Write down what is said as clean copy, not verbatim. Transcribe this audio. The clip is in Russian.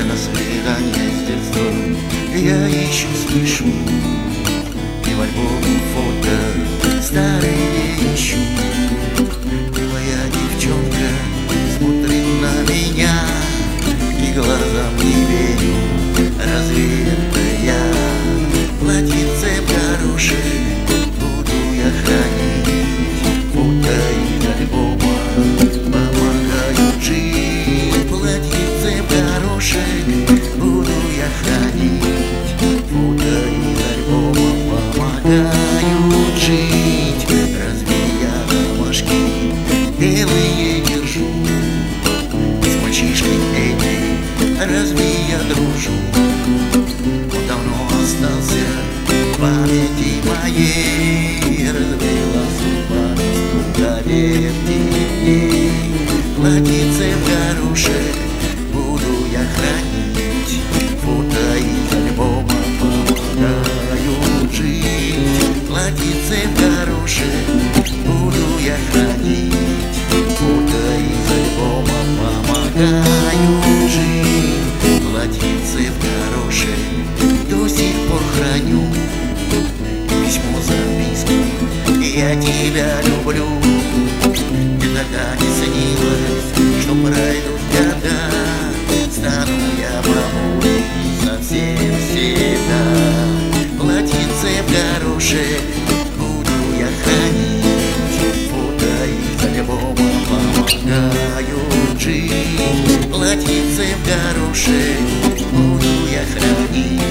на свидание с детством я еще спешу, и в альбоме фото старые ищу. Милая девчонка смотрит на меня, и глазам не верю, разве это я? Платьице хорошее буду я хранить, фото из альбома помогают жить. Платьице хорошее буду я хранить, фото из альбома помогают жить. Разве я ромашки белые держу с мальчишкой этим? Разве я дружу? Он давно остался в памяти моей, разбила судьба, поверьте мне. Платьице хорошее буду я хранить, фото из альбома помогают жить. Платьице хорошее буду я хранить, фото из альбома помогают жить. Платьице хорошее до сих пор храню, письмо, записку, я тебя люблю. Мне тогда не снилось, что пройдут года, стану я бабулей совсем всегда. Платьице хорошее буду я хранить, фото из альбома помогают жить. Платьице хорошее буду я хранить,